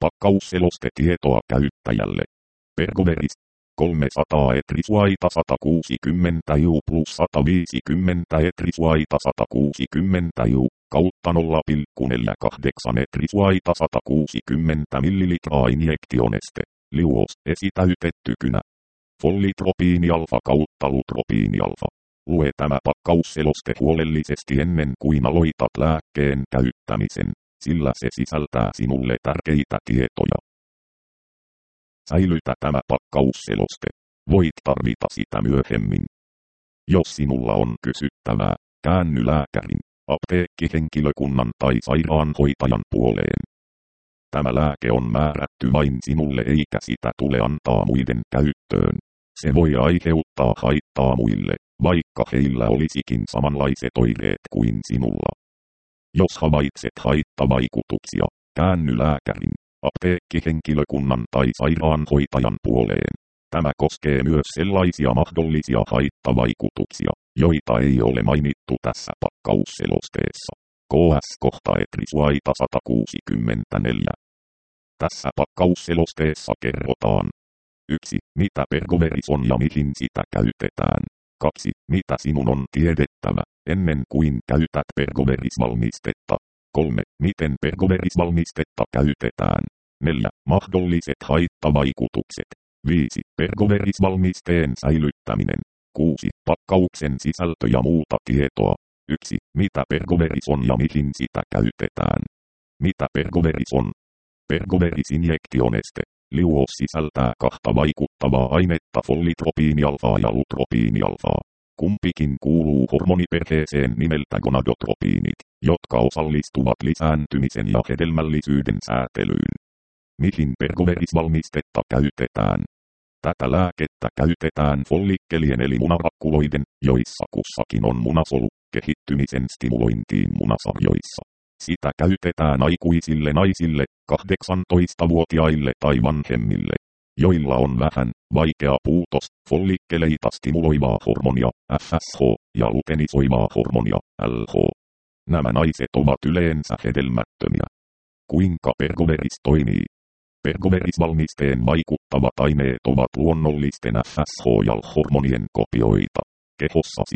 Pakkausselostetietoa käyttäjälle. Pergoveris 300 etrisuaita 160 ju plus 150 etrisuaita 160 ju kautta 0,48 etrisuaita 160 millilitraa injektioneste. Liuos esitäytetty kynä. Follitropiinialfa kautta lutropiinialfa. Lue tämä pakkausseloste huolellisesti ennen kuin aloitat lääkkeen käyttämisen, sillä se sisältää sinulle tärkeitä tietoja. Säilytä tämä pakkausseloste. Voit tarvita sitä myöhemmin. Jos sinulla on kysyttävää, käänny lääkärin, apteekkihenkilökunnan tai sairaanhoitajan puoleen. Tämä lääke on määrätty vain sinulle eikä sitä tule antaa muiden käyttöön. Se voi aiheuttaa haittaa muille, vaikka heillä olisikin samanlaiset oireet kuin sinulla. Jos havaitset haittavaikutuksia, käänny lääkärin, apteekkihenkilökunnan tai sairaanhoitajan puoleen. Tämä koskee myös sellaisia mahdollisia haittavaikutuksia, joita ei ole mainittu tässä pakkausselosteessa. KS-kohta etrisuaita 164. Tässä pakkausselosteessa kerrotaan 1. Mitä Pergoveris on ja mihin sitä käytetään. 2. Mitä sinun on tiedettävä, ennen kuin käytät Pergoveris-valmistetta. 3. Miten Pergoveris-valmistetta käytetään. 4. Mahdolliset haittavaikutukset. 5. Pergoveris-valmisteen säilyttäminen. 6. Pakkauksen sisältö ja muuta tietoa. 1. Mitä Pergoveris on ja mihin sitä käytetään. Mitä Pergoveris on? Pergoveris-injektioneste. Liuos sisältää kahta vaikuttavaa ainetta follitropiinialfaa ja lutropiinialfaa. Kumpikin kuuluu hormoniperheeseen nimeltä gonadotropiinit, jotka osallistuvat lisääntymisen ja hedelmällisyyden säätelyyn. Mihin Pergoveris-valmistetta käytetään? Tätä lääkettä käytetään follikkelien eli munarakkuloiden, joissa kussakin on munasolu, kehittymisen stimulointiin munasarjoissa. Sitä käytetään aikuisille naisille, 18-vuotiaille tai vanhemmille, joilla on vähän, vaikea puutos, follikkeleita stimuloivaa hormonia, FSH, ja luteinisoivaa hormonia, LH. Nämä naiset ovat yleensä hedelmättömiä. Kuinka Pergoveris toimii? Pergoveris-valmisteen vaikuttavat aineet ovat luonnollisten FSH- ja hormonien kopioita kehossasi.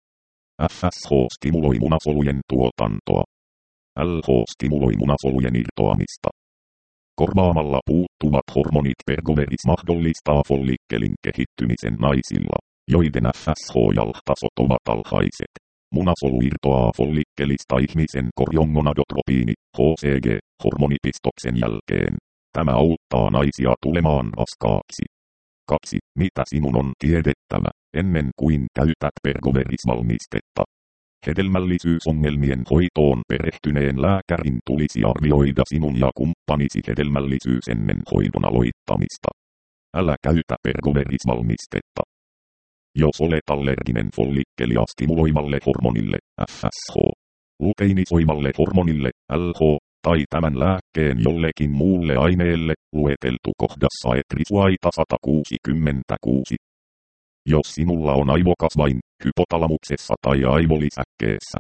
FSH stimuloi munasolujen tuotantoa. LH stimuloi munasolujen irtoamista. Korvaamalla puuttuvat hormonit Pergoveris mahdollistaa follikkelin kehittymisen naisilla, joiden FSH- ja LH-tasot ovat alhaiset. Munasolu irtoaa follikkelista ihmisen korjongonadotropiini, HCG, hormonipistoksen jälkeen. Tämä auttaa naisia tulemaan raskaaksi. 2. Mitä sinun on tiedettävä, ennen kuin käytät Pergoveris-valmistetta? Hedelmällisyysongelmien hoitoon perehtyneen lääkärin tulisi arvioida sinun ja kumppanisi hedelmällisyys ennen hoidon aloittamista. Älä käytä Pergoveris-valmistetta. Jos olet allerginen follikkelia stimuloivalle hormonille, FSH, luteinisoivalle hormonille, LH, tai tämän lääkkeen jollekin muulle aineelle, lueteltu kohdassa etrisuaita 166. Jos sinulla on aivokasvain, hypotalamuksessa tai aivolisäkkeessä.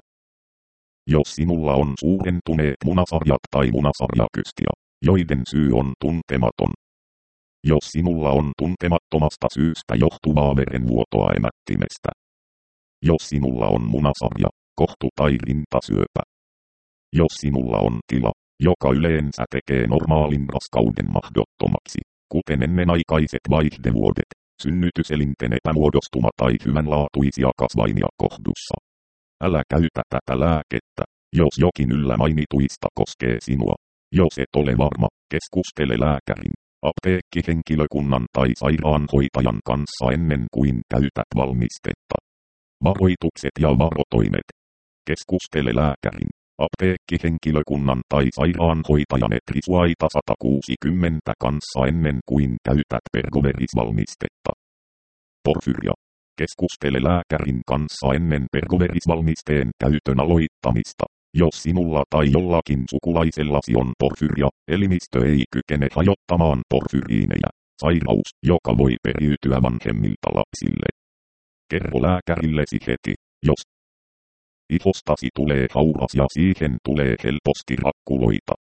Jos sinulla on suurentuneet munasarjat tai munasarjakystia, joiden syy on tuntematon. Jos sinulla on tuntemattomasta syystä johtuvaa verenvuotoa emättimestä. Jos sinulla on munasarja, kohtu tai rintasyöpä. Jos sinulla on tila, joka yleensä tekee normaalin raskauden mahdottomaksi, kuten ennenaikaiset vaihdevuodet, synnytyselinten epämuodostuma tai hyvänlaatuisia kasvaimia kohdussa. Älä käytä tätä lääkettä, jos jokin yllä mainituista koskee sinua. Jos et ole varma, keskustele lääkärin, apteekkihenkilökunnan tai sairaanhoitajan kanssa ennen kuin käytät valmistetta. Varoitukset ja varotoimet. Keskustele lääkärin, apteekkihenkilökunnan tai sairaanhoitajan etrisuaita 160 kanssa ennen kuin käytät Pergoveris-valmistetta. Porfyria. Keskustele lääkärin kanssa ennen Pergoveris-valmisteen käytön aloittamista. Jos sinulla tai jollakin sukulaisellasi on porfyria, elimistö ei kykene hajottamaan porfyriineja, sairaus, joka voi periytyä vanhemmilta lapsille. Kerro lääkärillesi heti, jos ihostasi tulee hauras ja siihen tulee helposti rakkuloita.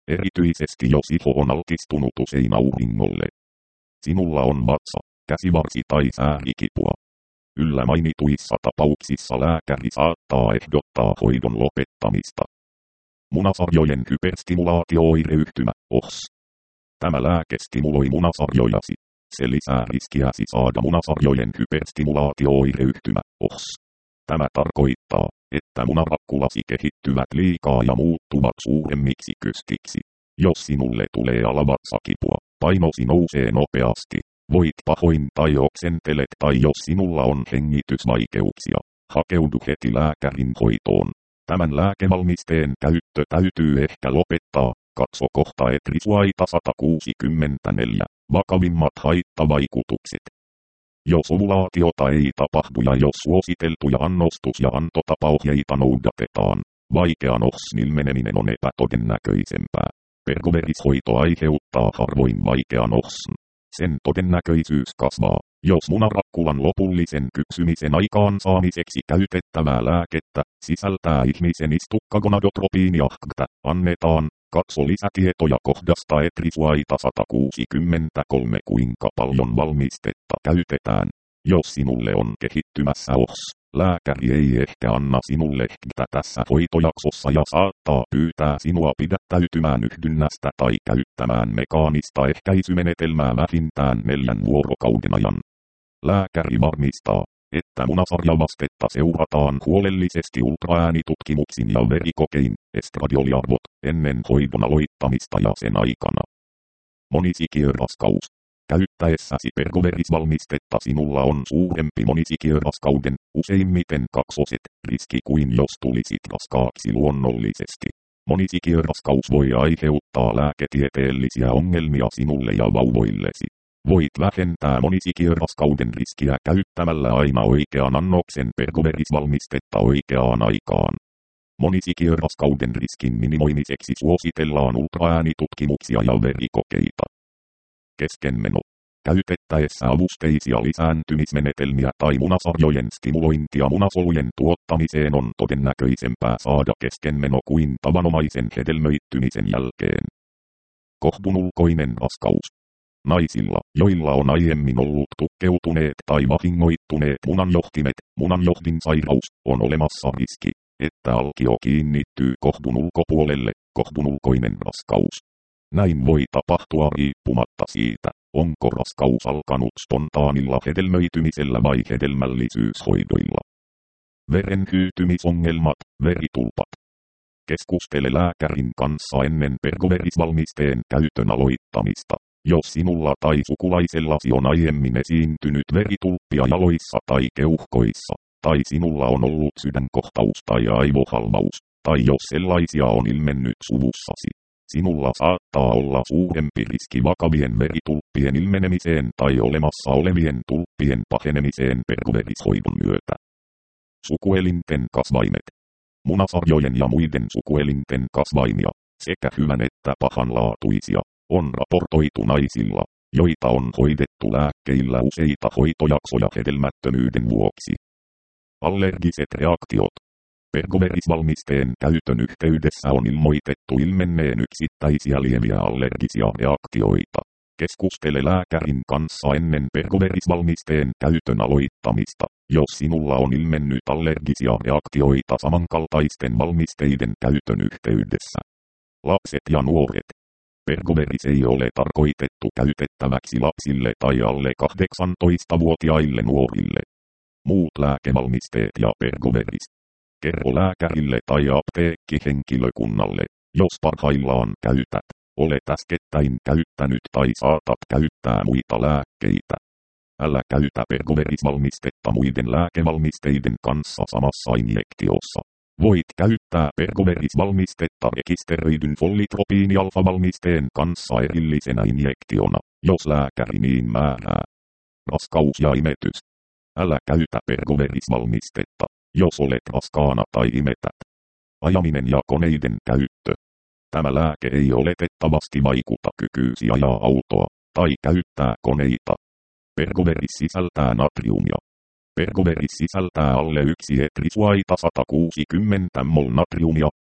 erityisesti jos iho on altistunut usein auringolle. Sinulla on vatsa, käsivarsi tai säärikipua. Yllä mainituissa tapauksissa lääkäri saattaa ehdottaa hoidon lopettamista. Munasarjojen hyperstimulaatio-oireyhtymä, OHS. Tämä lääke stimuloi munasarjojasi. Se lisää riskiäsi saada munasarjojen hyperstimulaatio-oireyhtymä, OHS. Tämä tarkoittaa, että munarakkulasi kehittyvät liikaa ja muuttuvat suuremmiksi kystiksi. Jos sinulle tulee alavatsakipua, painosi nousee nopeasti, voit pahoin tai oksentelet tai jos sinulla on hengitysvaikeuksia, hakeudu heti lääkärin hoitoon. Tämän lääkevalmisteen käyttö täytyy ehkä lopettaa, katso kohta Etrisuaita 164, vakavimmat haittavaikutukset. Jos ovulaatiota ei tapahdu ja jos suositeltuja annostus- ja antotapaohjeita noudatetaan, vaikean OHSin ilmeneminen on epätodennäköisempää. Pergoverishoito aiheuttaa harvoin vaikean OHSin. Sen todennäköisyys kasvaa, jos munarakkulan lopullisen kypsymisen aikaansaamiseksi käytettävää lääkettä sisältää ihmisen istukkagonadotropiiniahkta annetaan. Katso lisätietoja kohdasta Etrisuaita 163 kuinka paljon valmistetta käytetään. Jos sinulle on kehittymässä OHS, lääkäri ei ehkä anna sinulle HGtä tässä hoitojaksossa ja saattaa pyytää sinua pidättäytymään yhdynnästä tai käyttämään mekaanista ehkäisymenetelmää vähintään 4 vuorokauden ajan. Lääkäri varmistaa, että munasarjavastetta seurataan huolellisesti ultraäänitutkimuksin ja verikokein, estradioliarvot, ennen hoidon aloittamista ja sen aikana. Monisikiöraskaus. Käyttäessäsi pergoverisvalmistetta sinulla on suurempi monisikiöraskauden, useimmiten kaksoset, riski kuin jos tulisit raskaaksi luonnollisesti. Monisikiöraskaus voi aiheuttaa lääketieteellisiä ongelmia sinulle ja vauvoillesi. Voit vähentää monisikiöraskauden riskiä käyttämällä aina oikean annoksen pergoverisvalmistetta oikeaan aikaan. Monisikiöraskauden riskin minimoimiseksi suositellaan ultraäänitutkimuksia ja verikokeita. Keskenmeno. Käytettäessä avusteisia lisääntymismenetelmiä tai munasarjojen stimulointia munasolujen tuottamiseen on todennäköisempää saada keskenmeno kuin tavanomaisen hedelmöittymisen jälkeen. Kohdun ulkoinen raskaus. Naisilla, joilla on aiemmin ollut tukkeutuneet tai vahingoittuneet munanjohtimet, munanjohdinsairaus, on olemassa riski, että alkio kiinnittyy kohdun ulkopuolelle, kohdun ulkoinen raskaus. Näin voi tapahtua riippumatta siitä, onko raskaus alkanut spontaanilla hedelmöitymisellä vai hedelmällisyyshoidoilla. Verenhyytymisongelmat, veritulpat. Keskustele lääkärin kanssa ennen pergoverisvalmisteen käytön aloittamista. Jos sinulla tai sukulaisellasi on aiemmin esiintynyt veritulppia jaloissa tai keuhkoissa, tai sinulla on ollut sydänkohtaus tai aivohalvaus, tai jos sellaisia on ilmennyt suvussasi, sinulla saattaa olla suurempi riski vakavien veritulppien ilmenemiseen tai olemassa olevien tulppien pahenemiseen pergoverishoidon myötä. Sukuelinten kasvaimet. Munasarjojen ja muiden sukuelinten kasvaimia, sekä hyvän että pahanlaatuisia, on raportoitu naisilla, joita on hoidettu lääkkeillä useita hoitojaksoja hedelmättömyyden vuoksi. Allergiset reaktiot. Pergoverisvalmisteen käytön yhteydessä on ilmoitettu ilmenneen yksittäisiä lieviä allergisia reaktioita. Keskustele lääkärin kanssa ennen pergoverisvalmisteen käytön aloittamista, jos sinulla on ilmennyt allergisia reaktioita samankaltaisten valmisteiden käytön yhteydessä. Lapset ja nuoret. Pergoveris ei ole tarkoitettu käytettäväksi lapsille tai alle 18-vuotiaille nuorille. Muut lääkevalmisteet ja pergoveris. Kerro lääkärille tai apteekkihenkilökunnalle, jos parhaillaan käytät, olet äskettäin käyttänyt tai saatat käyttää muita lääkkeitä. Älä käytä pergoverisvalmistetta muiden lääkevalmisteiden kanssa samassa injektiossa. Voit käyttää pergoverisvalmistetta rekisteröidyn follitropiinialfa-valmisteen kanssa erillisenä injektiona, jos lääkäri niin määrää. Raskaus ja imetys. Älä käytä pergoverisvalmistetta, jos olet raskaana tai imetät. Ajaminen ja koneiden käyttö. Tämä lääke ei oletettavasti vaikuta kykyysi ajaa autoa tai käyttää koneita. Pergoveris sisältää natriumia. Pergoveris sisältää alle 1 Etrisuaita 160 mol natriumia,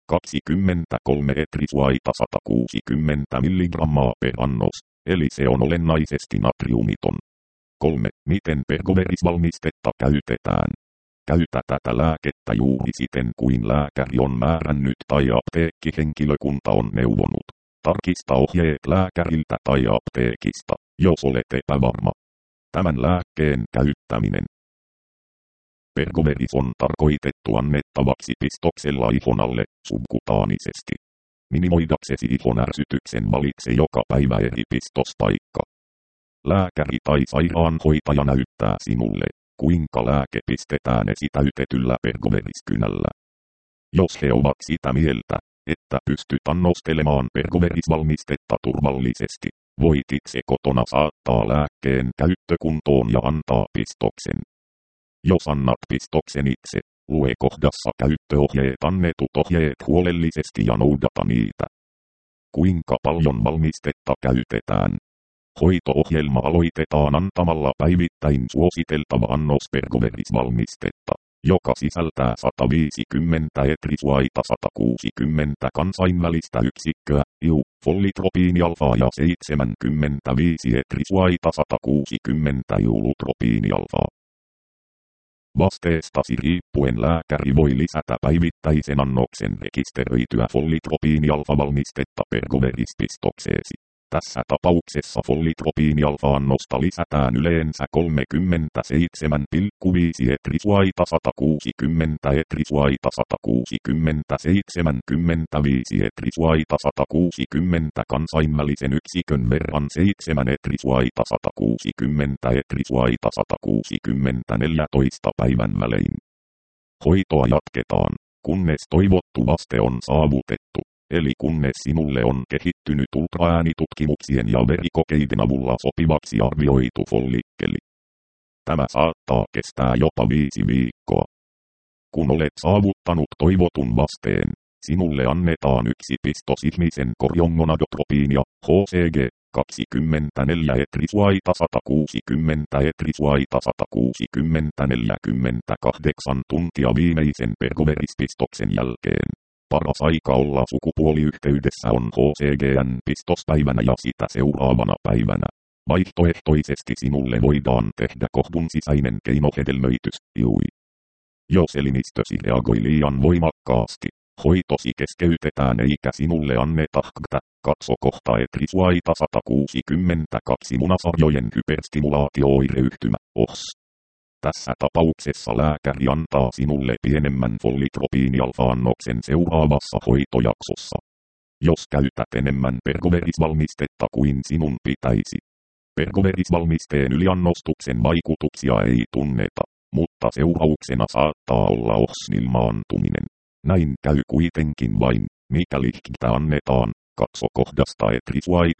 23 etrisuaita 160 mg per annos, eli se on olennaisesti natriumiton. 3. Miten pergoverisvalmistetta käytetään? Käytä tätä lääkettä juuri siten kuin lääkäri on määrännyt tai apteekkihenkilökunta on neuvonut. Tarkista ohjeet lääkäriltä tai apteekista, jos olet epävarma. Tämän lääkkeen käyttäminen. Pergoveris on tarkoitettu annettavaksi pistoksella ihon alle, subkutaanisesti. Minimoidaksesi ihon ärsytyksen valitse joka päivä eri pistospaikka. Lääkäri tai sairaanhoitaja näyttää sinulle, kuinka lääke pistetään esitäytetyllä pergoveriskynällä. Jos he ovat sitä mieltä, että pystyt annostelemaan pergoverisvalmistetta turvallisesti, voit itse kotona saattaa lääkkeen käyttökuntoon ja antaa pistoksen. Jos annat pistoksen itse, lue kohdassa käyttöohjeet annetut ohjeet huolellisesti ja noudata niitä. Kuinka paljon valmistetta käytetään? Hoito-ohjelma aloitetaan antamalla päivittäin suositeltava annos pergoverisvalmistetta, joka sisältää 150 etrisuaita 160 kansainvälistä yksikköä, follitropiinialfaa ja 75 etrisuaita 160 iutropiinialfaa. Vasteestasi riippuen lääkäri voi lisätä päivittäisen annoksen rekisteröityä follitropiinialfa-valmistetta pergoverispistokseesi. Tässä tapauksessa follitropiinialfa-annosta lisätään yleensä 37,5 etrisuaita 160 etrisuaita 160 75 etrisuaita 160 kansainvälisen yksikön verran 7 etrisuaita 160 etrisuaita 160 14 päivän välein. Hoitoa jatketaan, kunnes toivottu vaste on saavutettu. Eli kunnes sinulle on kehittynyt ultraäänitutkimuksien ja verikokeiden avulla sopivaksi arvioitu follikkeli. Tämä saattaa kestää jopa 5 viikkoa. Kun olet saavuttanut toivotun vasteen, sinulle annetaan yksi pistos ihmisen korjongonadotropiinia, HCG, 24 etrisuaita 160 etrisuaita 160 48 tuntia viimeisen pergoverispistoksen jälkeen. Paras aika olla sukupuoliyhteydessä on HCGN-pistospäivänä ja sitä seuraavana päivänä. Vaihtoehtoisesti sinulle voidaan tehdä kohdun sisäinen keinohedelmöitys, IUI. Jos elimistösi reagoi liian voimakkaasti, hoitosi keskeytetään eikä sinulle anneta HCGtä, katso kohta etrisuaita 162 munasarjojen hyperstimulaatio-oireyhtymä, OHS. Tässä tapauksessa lääkäri antaa sinulle pienemmän follitropiinialfa-annoksen seuraavassa hoitojaksossa. Jos käytät enemmän pergoverisvalmistetta kuin sinun pitäisi. Pergoverisvalmisteen yliannostuksen vaikutuksia ei tunneta, mutta seurauksena saattaa olla OHS-ilmaantuminen. Näin käy kuitenkin vain, mikäli HCGtä annetaan, katso kohdasta etrisuaita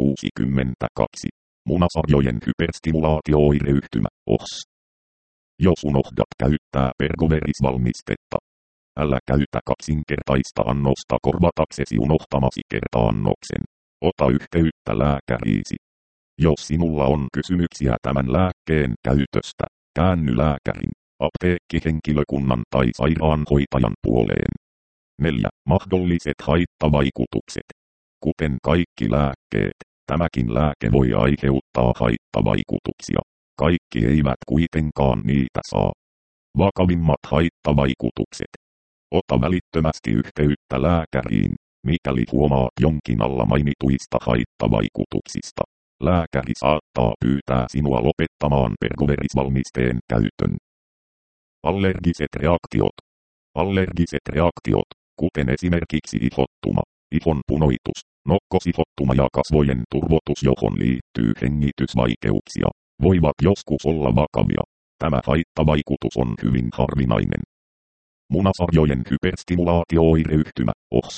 162. Munasarjojen hyperstimulaatio-oireyhtymä, OHS. Jos unohdat käyttää pergoverisvalmistetta, älä käytä kaksinkertaista annosta korvataksesi unohtamasi kerta-annoksen. Ota yhteyttä lääkäriisi. Jos sinulla on kysymyksiä tämän lääkkeen käytöstä, käänny lääkärin, apteekkihenkilökunnan tai sairaanhoitajan puoleen. 4. Mahdolliset haittavaikutukset. Kuten kaikki lääkkeet, tämäkin lääke voi aiheuttaa haittavaikutuksia. Kaikki eivät kuitenkaan niitä saa. Vakavimmat haittavaikutukset. Ota välittömästi yhteyttä lääkäriin, mikäli huomaat jonkin alla mainituista haittavaikutuksista. Lääkäri saattaa pyytää sinua lopettamaan pergoverisvalmisteen käytön. Allergiset reaktiot. Allergiset reaktiot, kuten esimerkiksi ihottuma, ihon punoitus, nokkosihottuma ja kasvojen turvotus, johon liittyy hengitysvaikeuksia, voivat joskus olla vakavia. Tämä haittavaikutus on hyvin harvinainen. Munasarjojen hyperstimulaatio-oireyhtymä, OHS.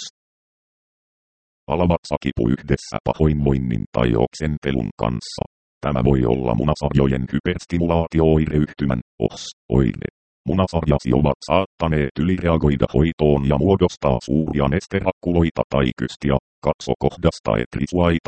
Alavatsakipu yhdessä pahoinvoinnin tai oksentelun kanssa. Tämä voi olla munasarjojen hyperstimulaatio-oireyhtymän, OHS, oire. Munasarjasi ovat saattaneet ylireagoida hoitoon ja muodostaa suuria nesterakkuloita tai kystiä. Katso kohdasta etrisuaita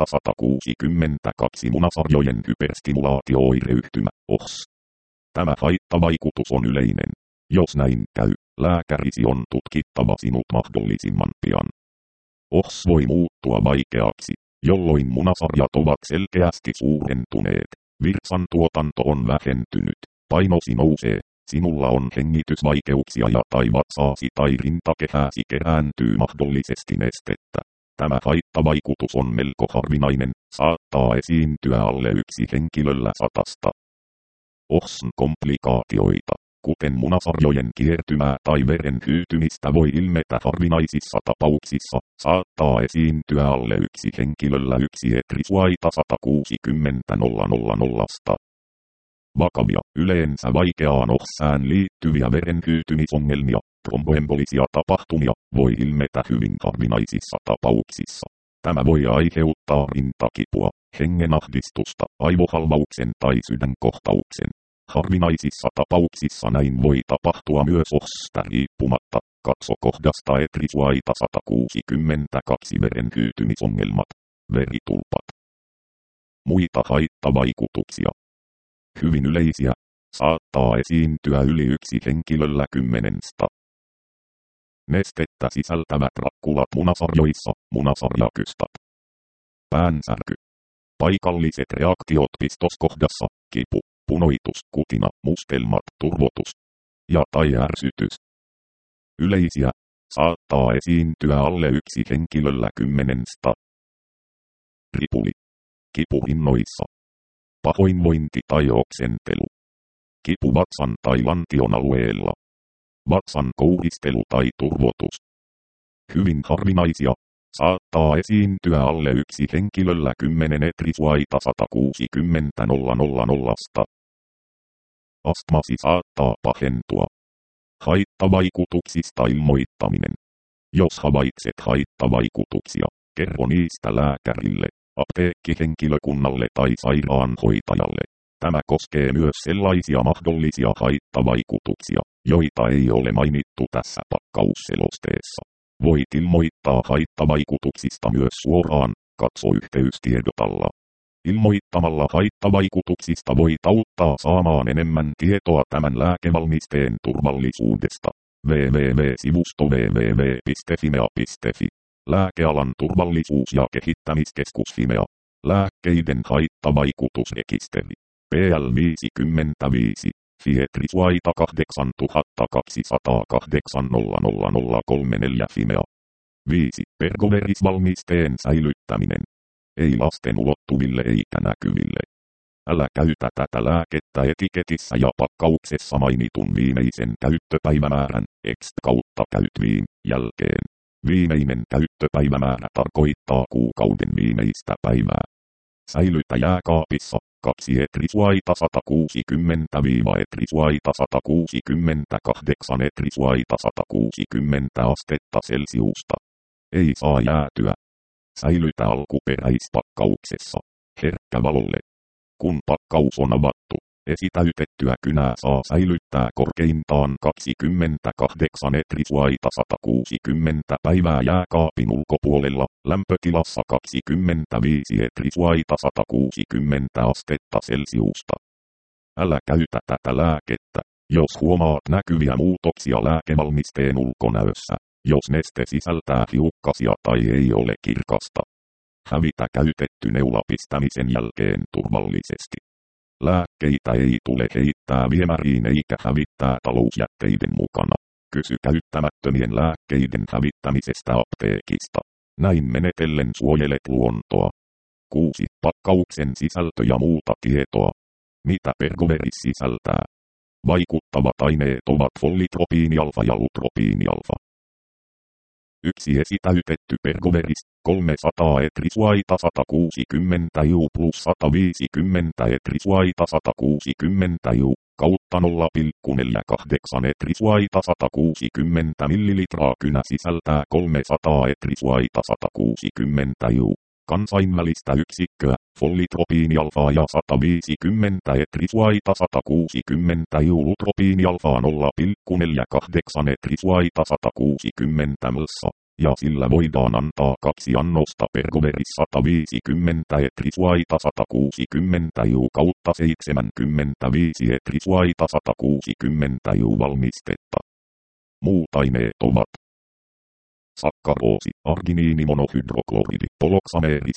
162 munasarjojen hyperstimulaatio-oireyhtymä, OHS. Tämä haittavaikutus on yleinen. Jos näin käy, lääkärisi on tutkittava sinut mahdollisimman pian. Ohs voi muuttua vaikeaksi, jolloin munasarjat ovat selkeästi suurentuneet, virtsantuotanto on vähentynyt, painosi nousee, sinulla on hengitysvaikeuksia ja tai vatsaasi tai rintakehääsi kerääntyy mahdollisesti nestettä. Tämä haittavaikutus on melko harvinainen, saattaa esiintyä alle yksi henkilöllä 100. OHSn komplikaatioita, kuten munasarjojen kiertymää tai veren hyytymistä voi ilmetä harvinaisissa tapauksissa, saattaa esiintyä alle yksi henkilöllä 1 etrisuaita 160 000. Vakavia, yleensä vaikeaan OHSään liittyviä verenhyytymisongelmia, tromboembolisia tapahtumia, voi ilmetä hyvin harvinaisissa tapauksissa. Tämä voi aiheuttaa rintakipua, hengenahdistusta, aivohalvauksen tai sydänkohtauksen. Harvinaisissa tapauksissa näin voi tapahtua myös OHSsta riippumatta. Katso kohdasta etrisuaita 162 verenhyytymisongelmat. Veritulpat. Muita haittavaikutuksia. Hyvin yleisiä. Saattaa esiintyä yli yksi henkilöllä 10. Nestettä sisältävät rakkulat munasarjoissa, munasarjakystat. Päänsärky. Paikalliset reaktiot pistoskohdassa, kipu, punoitus, kutina, mustelmat, turvotus ja tai ärsytys. Yleisiä. Saattaa esiintyä alle yksi henkilöllä 10. Ripuli. Kipu rinnoissa. Pahoinvointi tai oksentelu. Kipu vatsan tai lantion alueella. Vatsan kouhistelu tai turvotus. Hyvin harvinaisia. Saattaa esiintyä alle yksi henkilöllä 10 etrisuaita 160 000. Astmasi saattaa pahentua. Haittavaikutuksista ilmoittaminen. Jos havaitset haittavaikutuksia, kerro niistä lääkärille, apteekkihenkilökunnalle tai sairaanhoitajalle. Tämä koskee myös sellaisia mahdollisia haittavaikutuksia, joita ei ole mainittu tässä pakkausselosteessa. Voit ilmoittaa haittavaikutuksista myös suoraan, katso yhteystiedot alla. Ilmoittamalla haittavaikutuksista voit auttaa saamaan enemmän tietoa tämän lääkevalmisteen turvallisuudesta. www.sivusto www.fimea.fi. Lääkealan turvallisuus- ja kehittämiskeskus Fimea. Lääkkeiden haittavaikutusrekisteri. PL55. Fietrisuaita 8208 00034 Fimea. 5. Pergoverisvalmisteen säilyttäminen. Ei lasten ulottuville eikä näkyville. Älä käytä tätä lääkettä etiketissä ja pakkauksessa mainitun viimeisen käyttöpäivämäärän, ex/käytviin, jälkeen. Viimeinen käyttöpäivämäärä tarkoittaa kuukauden viimeistä päivää. Säilytä jääkaapissa 2 etrisuaita 160-etrisuaita 168 etrisuaita 160 astetta celsiusta. Ei saa jäätyä. Säilytä alkuperäispakkauksessa. Herkkä valolle. Kun pakkaus on avattu, esitäytettyä kynää saa säilyttää korkeintaan 28 etrisuaita 160 päivää jääkaapin ulkopuolella, lämpötilassa 25 etrisuaita 160 astetta celsiusta. Älä käytä tätä lääkettä, jos huomaat näkyviä muutoksia lääkevalmisteen ulkonäössä, jos neste sisältää hiukkasia tai ei ole kirkasta. Hävitä käytetty neula pistämisen jälkeen turvallisesti. Lääkkeitä ei tule heittää viemäriin eikä hävittää talousjätteiden mukana. Kysy käyttämättömien lääkkeiden hävittämisestä apteekista. Näin menetellen suojelet luontoa. 6. Pakkauksen sisältö ja muuta tietoa. Mitä Pergoveris sisältää? Vaikuttavat aineet ovat follitropiinialfa ja lutropiinialfa. 1 esitäytetty Pergoveris, 300 etrisuaita 160 iu plus 150 etrisuaita 160 iu, kautta 0,48 etrisuaita 160 millilitraa kynä sisältää 300 etrisuaita 160 iu. Kansainvälistä yksikköä, follitropiinialfaa ja 150 etrisuaita 160 iu lutropiinialfaa 0,48 etrisuaita 160 mlssa. ja sillä voidaan antaa 2 annosta Pergoveris 150 etrisuaita 160 juu kautta 75 etrisuaita 160 juu valmistetta. Muut aineet ovat sakkaroosi, arginiinimonohydrokloridi, poloksameeri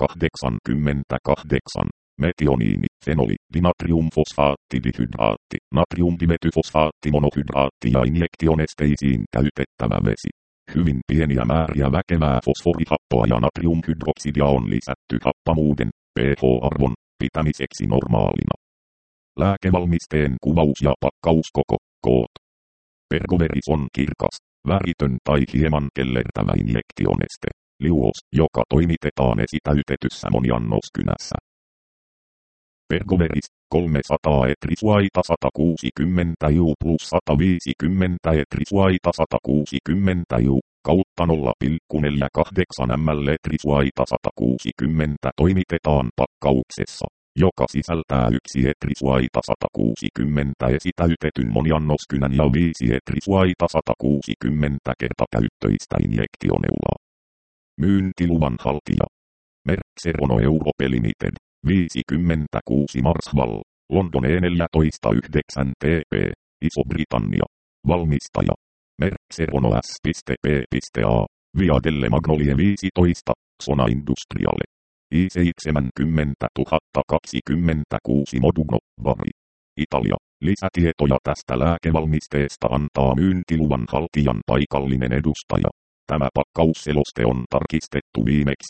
188, metioniini, fenoli, dinatriumfosfaattidihydraatti, natriumdimetyfosfaattimonohydraatti ja injektionesteisiin käytettävä vesi. Hyvin pieniä määriä väkevää fosforihappoa ja natriumhydroksidia on lisätty happamuuden, pH-arvon, pitämiseksi normaalina. Lääkevalmisteen kuvaus ja pakkauskoko, koot. Pergoveris on kirkas, väritön tai hieman kellertävä injektioneste, liuos, joka toimitetaan esitäytetyssä moniannoskynässä. Pergoveris, 300 etrisuaita 160 juu plus 150 etrisuaita 160 juu, kautta 0,48 ml etrisuaita 160 toimitetaan pakkauksessa, joka sisältää 1 etrisuaita 160 esitäytetyn moniannoskynän ja 5 etrisuaita 160 kertakäyttöistä injektioneulaa. Myyntiluvan haltija. Merck Serono Europe Limited, 56 Marsval, London E149 TP, Iso-Britannia. Valmistaja. Merck Serono S.P.A. Via delle Magnolie 15, Sona Industriale. I70 026 Modugno, Bari. Italia. Lisätietoja tästä lääkevalmisteesta antaa myyntiluvan haltijan paikallinen edustaja. Tämä pakkausseloste on tarkistettu viimeksi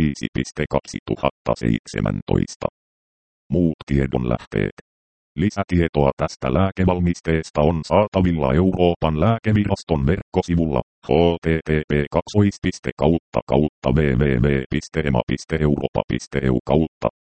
05.2017. Muut tiedonlähteet. Lisätietoa tästä lääkevalmisteesta on saatavilla Euroopan lääkeviraston verkkosivulla http://www.ema.europa.eu